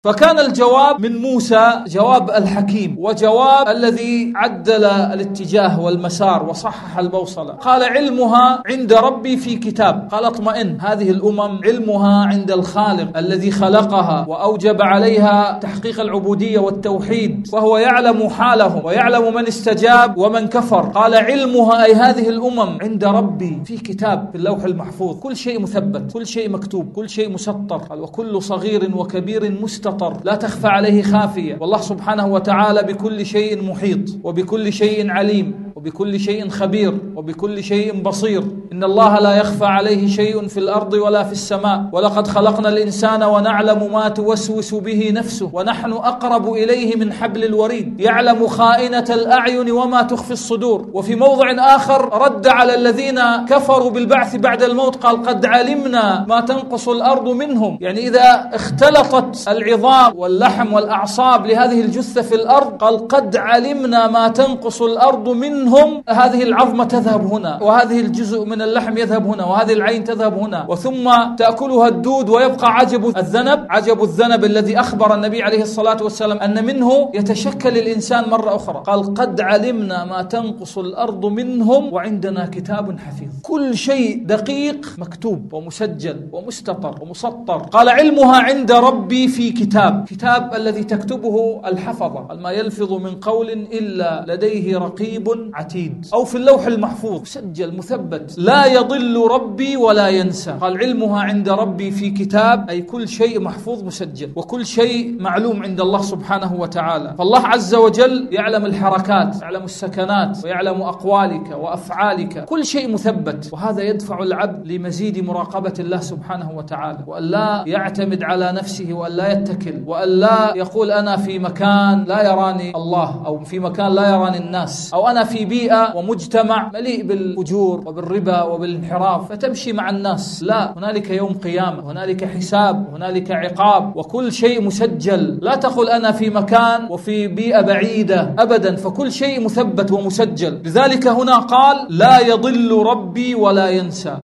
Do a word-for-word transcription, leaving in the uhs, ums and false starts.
فكان الجواب من موسى جواب الحكيم، وجواب الذي عدل الاتجاه والمسار وصحح البوصلة. قال: علمها عند ربي في كتاب. قال: اطمئن، هذه الأمم علمها عند الخالق الذي خلقها وأوجب عليها تحقيق العبودية والتوحيد، وهو يعلم حالهم ويعلم من استجاب ومن كفر. قال: علمها أي هذه الأمم عند ربي في كتاب، في اللوح المحفوظ. كل شيء مثبت، كل شيء مكتوب، كل شيء مسطر. قال: وكل صغير وكبير مستطر لا تخفى عليه خافية. والله سبحانه وتعالى بكل شيء محيط، وبكل شيء عليم، وبكل شيء خبير، وبكل شيء بصير. إن الله لا يخفى عليه شيء في الأرض ولا في السماء. ولقد خلقنا الإنسان ونعلم ما توسوس به نفسه ونحن أقرب إليه من حبل الوريد. يعلم خائنة الأعين وما تخفي الصدور. وفي موضع آخر رد على الذين كفروا بالبعث بعد الموت، قال: قد علمنا ما تنقص الأرض منهم. يعني إذا اختلطت العظام واللحم والأعصاب لهذه الجثة في الأرض، قال: قد علمنا ما تنقص الأرض منهم. هذه العظمة تذهب هنا، وهذه الجزء من اللحم يذهب هنا، وهذه العين تذهب هنا، وثم تأكلها الدود ويبقى عجب الذنب. عجب الذنب الذي أخبر النبي عليه الصلاة والسلام أن منه يتشكل الإنسان مرة أخرى. قال: قد علمنا ما تنقص الأرض منهم وعندنا كتاب حفيظ. كل شيء دقيق مكتوب ومسجل ومستطر ومسطر. قال: علمها عند ربي في كتاب. كتاب الذي تكتبه الحفظة، ما يلفظ من قول إلا لديه رقيب عتيد. أو في اللوح المحفوظ مسجل مثبت، لا يضل ربي ولا ينسى. قال: علمها عند ربي في كتاب، أي كل شيء محفوظ مسجل، وكل شيء معلوم عند الله سبحانه وتعالى. فالله عز وجل يعلم الحركات، يعلم السكنات، ويعلم أقوالك وأفعالك. كل شيء مثبت، وهذا يدفع العبد لمزيد مراقبة الله سبحانه وتعالى، وأن لا يعتمد على نفسه، وأن لا يتكل، وأن لا يقول أنا في مكان لا يراني الله، أو في مكان لا يراني الناس، أو أنا في بيئة ومجتمع مليء بالفجور وبالربا وبالانحراف فتمشي مع الناس. لا، هنالك يوم قيامة، هنالك حساب، هنالك عقاب، وكل شيء مسجل. لا تقول أنا في مكان وفي بيئة بعيدة، أبدا، فكل شيء مثبت ومسجل. لذلك هنا قال: لا يضل ربي ولا ينسى.